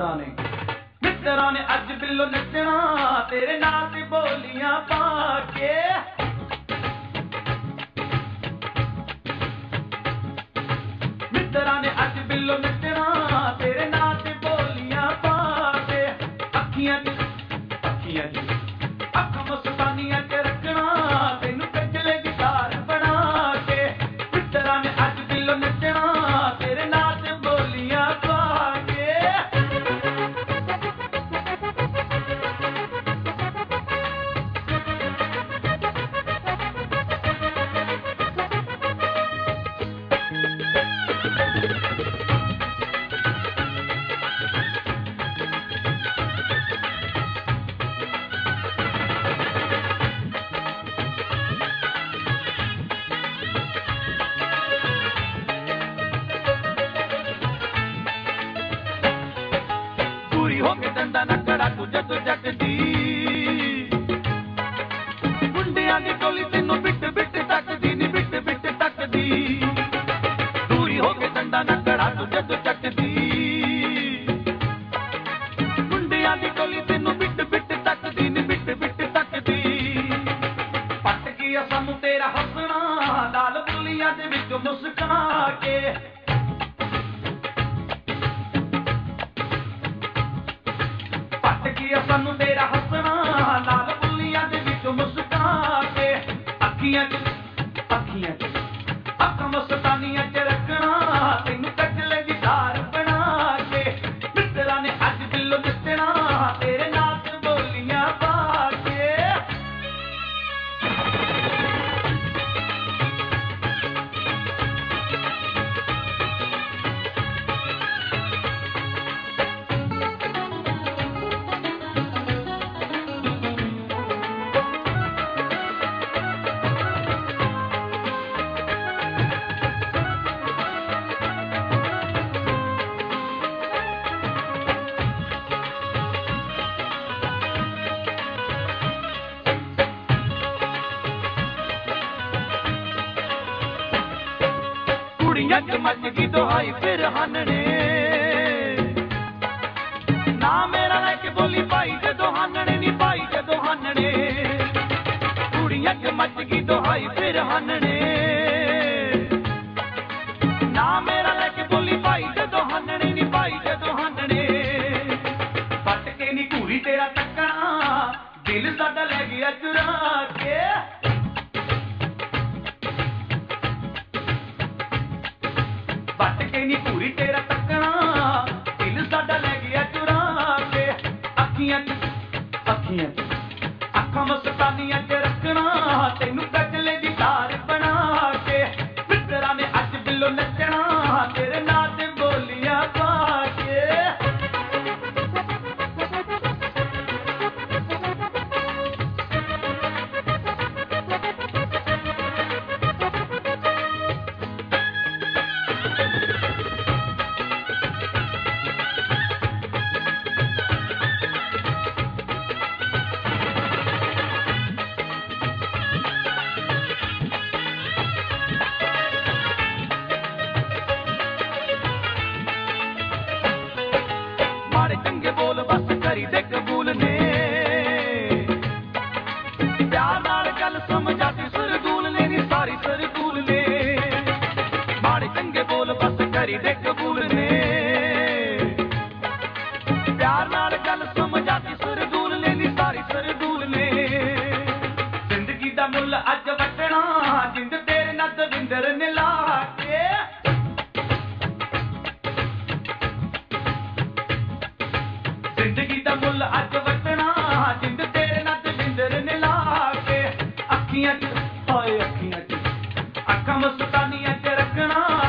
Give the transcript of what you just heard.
मित्तरां ने अज बिल्लो नचना तेरे नाल दी बोलियां पा के मित्तरां ने अज बिल्लो नचना तेरे नाल दी बोलियां पा के अखियां च अखां मस्तानियां च रखना तैनू कजले दी तार बना के मित्तरां ने अज बिल्लो नचना तेरे नाल दी बोलियां पा के डंडा नकड़ा तू जद जगदी मुंडियां दी टोली तैनू बिट बिट तकदी नी बिट बिट तकदी दूरी हो के डंडा नकड़ा तू जद जगदी मुंडियां दी टोली तैनू बिट बिट तकदी नी बिट बिट तकदी पट गया सानू तेरा हसना लाल बुलियां दे विच मुस्का के सानू तेरा हसना लाल बुलियां दे विच मुस्का के अखियां च अखां मस्तानियां च रखना तैनू कजले दी धार बना के मित्तरां ने अज दिलों नचना तेरे नाल ते बोलियां पा के मच की दुहाई फिर हनने ना मेरा लैके बोली पाई जदों हनने नी पाई जदों हनने कुड़ियां च मच की दुहाई फिर हनने ना मेरा लैके बोली पाई जदों हनने नी पाई जदों हनने पट के नी घूरी तेरा टक्कना दिल साडा लै गया चुरा के नी पूरी तेरा तकना दिल साडा लै गया चुरा के अखियां च अखां मस्तानियां च रखना तैनू कजले दी तार बना के मित्तरां ने अज बिल्लो नचना तेरे नाल ते बोलियां पा के चंगे बोल बस करी दे कबूल ने प्यार नाल गल समझाती सरदूल ने नी सारी सरदूल ने माड़े चंगे बोल बस करी दे कबूल ने प्यार नाल गल समझाती सरदूल ने नी सारी सरदूल ने जिंदगी दा मुल अज वटना जिंद तेरे नाल दविंदर ने ला के जिंदगी दा मुल अज वटना जिंद तेरे नाल दविंदर ने ला के अखियां च अखां मस्तानियां च रखना